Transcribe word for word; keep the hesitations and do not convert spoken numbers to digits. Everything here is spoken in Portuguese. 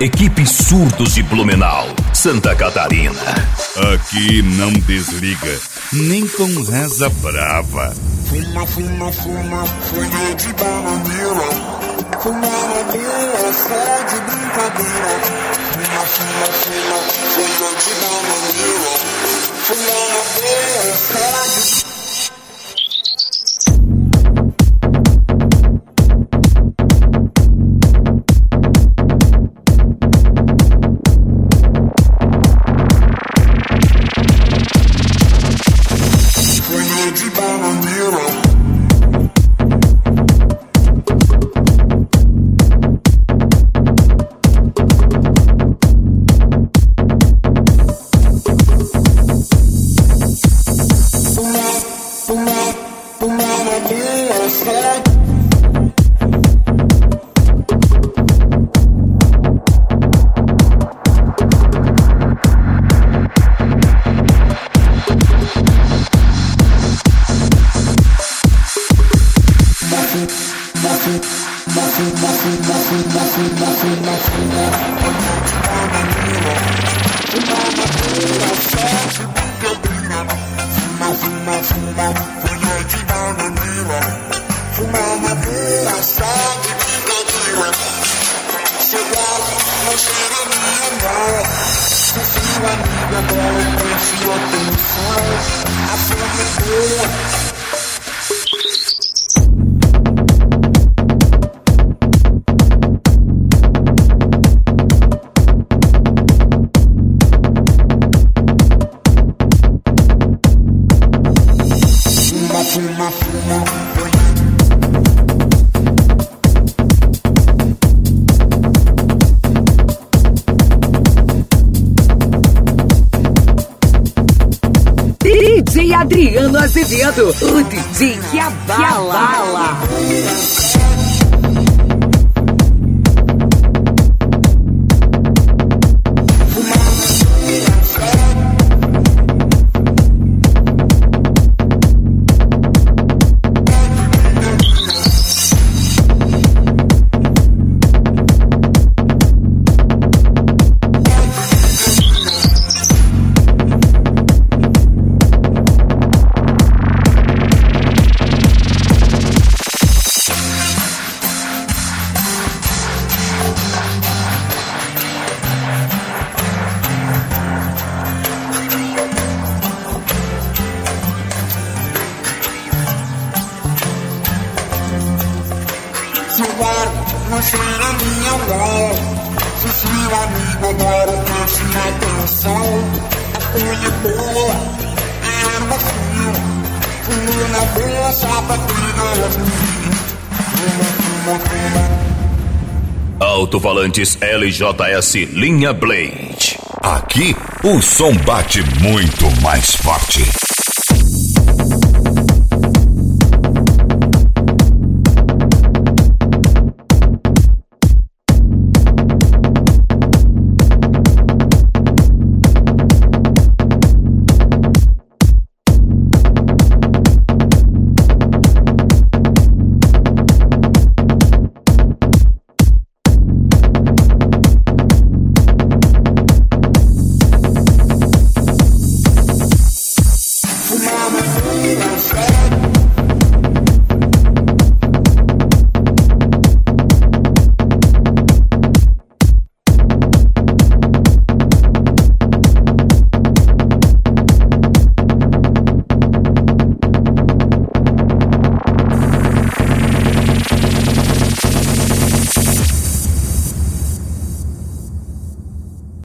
Equipe Surdos de Blumenau, Santa Catarina. Aqui não desliga, nem com reza brava. Fuma, fuma, fuma, folha de bananeira. Fuma na boa, só de brincadeira. Fuma, fuma, fuma, folha de bananeira. Fuma na boa, só de... D J Adriano Azevedo, o D J que abala. Alto-falantes L J S Linha Blade. Aqui o som bate muito mais forte.